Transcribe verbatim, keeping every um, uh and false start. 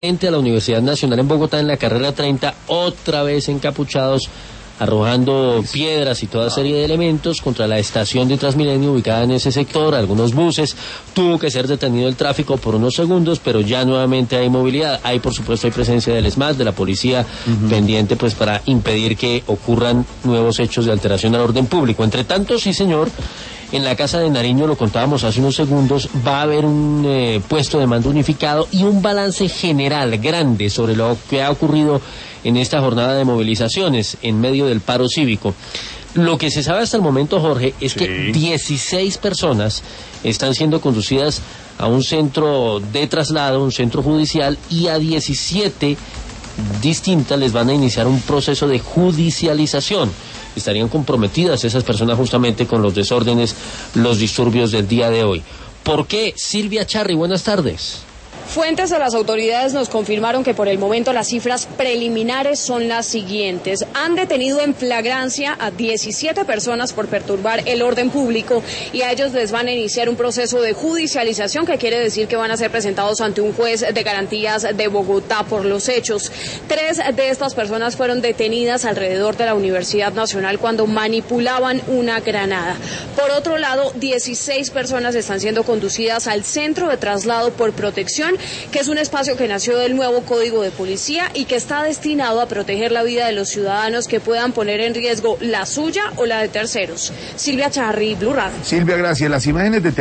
a la Universidad Nacional en Bogotá, en la carrera treinta, otra vez encapuchados, arrojando piedras y toda serie de elementos contra la estación de Transmilenio ubicada en ese sector, algunos buses. Tuvo que ser detenido el tráfico por unos segundos, pero ya nuevamente hay movilidad. Hay, por supuesto, hay presencia del ESMAD, de la policía, uh-huh. pendiente pues para impedir que ocurran nuevos hechos de alteración al orden público. Entre tanto, sí señor, en la Casa de Nariño, lo contábamos hace unos segundos, va a haber un eh, puesto de mando unificado y un balance general grande sobre lo que ha ocurrido en esta jornada de movilizaciones en medio del paro cívico. Lo que se sabe hasta el momento, Jorge, es sí. que dieciséis personas están siendo conducidas a un centro de traslado, un centro judicial, y a diecisiete distintas les van a iniciar un proceso de judicialización. Estarían comprometidas esas personas justamente con los desórdenes, los disturbios del día de hoy. ¿Por qué? Silvia Charri, buenas tardes. Fuentes de las autoridades nos confirmaron que por el momento las cifras preliminares son las siguientes. Han detenido en flagrancia a diecisiete personas por perturbar el orden público y a ellos les van a iniciar un proceso de judicialización, que quiere decir que van a ser presentados ante un juez de garantías de Bogotá por los hechos. Tres de estas personas fueron detenidas alrededor de la Universidad Nacional cuando manipulaban una granada. Por otro lado, dieciséis personas están siendo conducidas al Centro de Traslado por Protección, que es un espacio que nació del nuevo Código de Policía y que está destinado a proteger la vida de los ciudadanos que puedan poner en riesgo la suya o la de terceros. Silvia Charri, Blue Radio. Silvia, gracias. Las imágenes de